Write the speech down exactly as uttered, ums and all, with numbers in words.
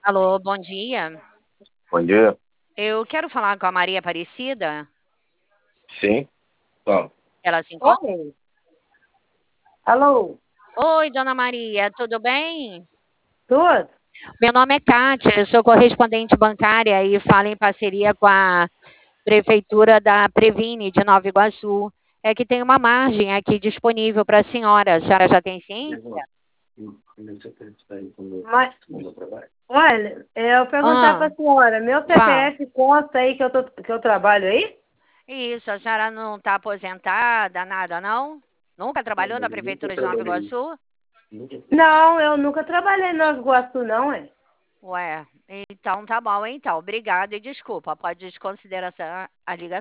Alô, bom dia. Bom dia. Eu quero falar com a Maria Aparecida. Sim. Bom, Ela se encontra? Oi, alô, Oi, dona Maria, tudo bem? tudo? Meu nome é Kátia, eu sou correspondente bancária e falo em parceria com a Prefeitura da Previne de Nova Iguaçu. É que tem uma margem aqui disponível para a senhora. A senhora já tem ciência? Mas, olha, é, eu perguntar para Ah, a senhora, meu fala. C P F consta aí que eu, tô, que eu trabalho aí? Isso, a senhora não está aposentada, nada, não? Nunca trabalhou na Prefeitura de Nova Iguaçu? Não, eu nunca trabalhei em Nova Iguaçu, não, é? Ué, então tá bom, então. Obrigada e desculpa. Pode desconsiderar essa- a ligação.